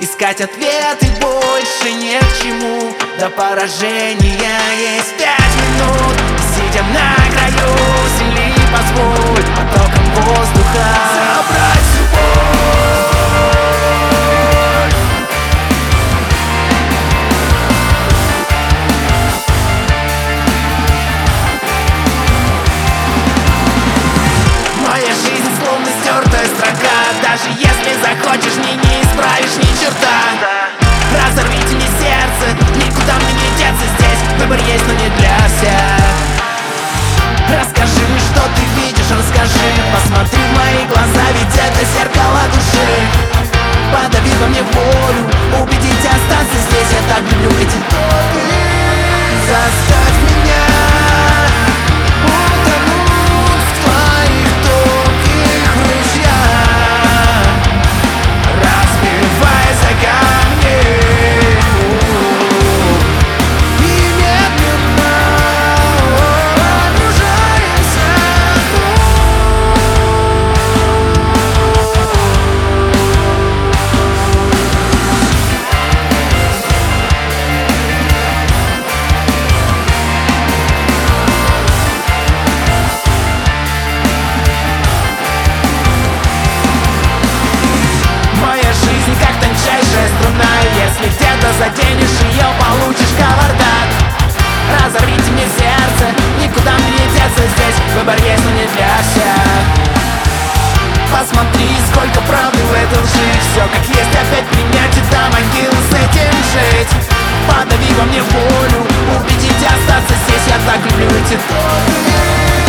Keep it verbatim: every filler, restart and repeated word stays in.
Искать ответы больше не к чему. До поражения есть пять минут. Сидя на краю земли, позволь потоком воздуха собрать любовь. Моя жизнь словно стертая строка. Даже если захочешь, мне не исправишь ни черта. Разорвите мне сердце, никуда мне не деться здесь. Выбор есть, но не для всех. Расскажи, что ты видишь, расскажи. Посмотри в мои глаза, ведь это зеркало души. Подави во мне волю, убедите остаться здесь. Я так люблю эти токи. Заставь меня утонуть в твоих тонких ручьях, разбивая за камни и медленно погружаемся в Если где-то заденешь ее, получишь кавардак. Разорвите мне сердце, никуда мне не деться здесь. Выбор есть, но не для всех. Посмотри, сколько правды в этом жить. Все как есть, опять принять и до могилы с этим жить. Подави во мне волю, убедите остаться здесь. Я так люблю эти токи.